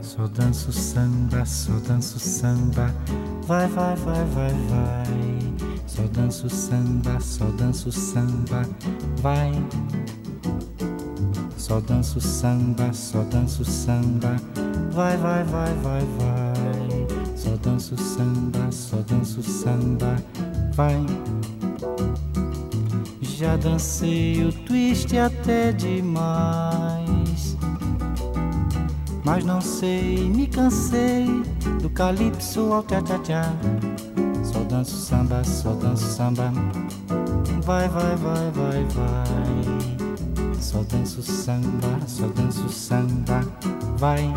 Só danço samba, só danço samba. Vai, vai, vai, vai, vai. Só danço samba, só danço samba. Vai. Só danço samba, só danço samba. Vai, vai, vai, vai, vai. Só danço samba, só danço samba. Vai. Já dancei o twist até demais, mas não sei, me cansei do calypso ao tchá-tchá-tchá. Só danço samba, só danço samba. Vai, vai, vai, vai, vai. Só danço samba, só danço samba. Vai.